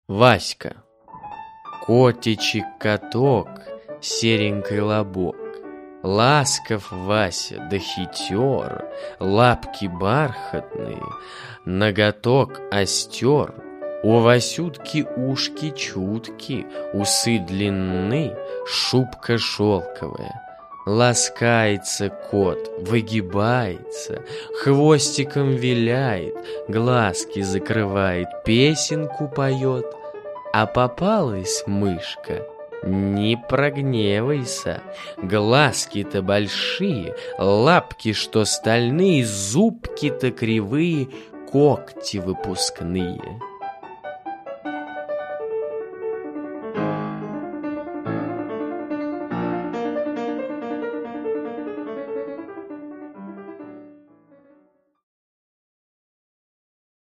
Васька. Котичек-каток, серенький лобок. Ласков Вася да хитер, лапки бархатные, ноготок остер. У Васютки ушки чутки, усы длинны, шубка шелковая. Ласкается кот, выгибается, хвостиком виляет, глазки закрывает, песенку поет. А попалась мышка, не прогневайся, глазки-то большие, лапки что стальные, зубки-то кривые, когти выпускные.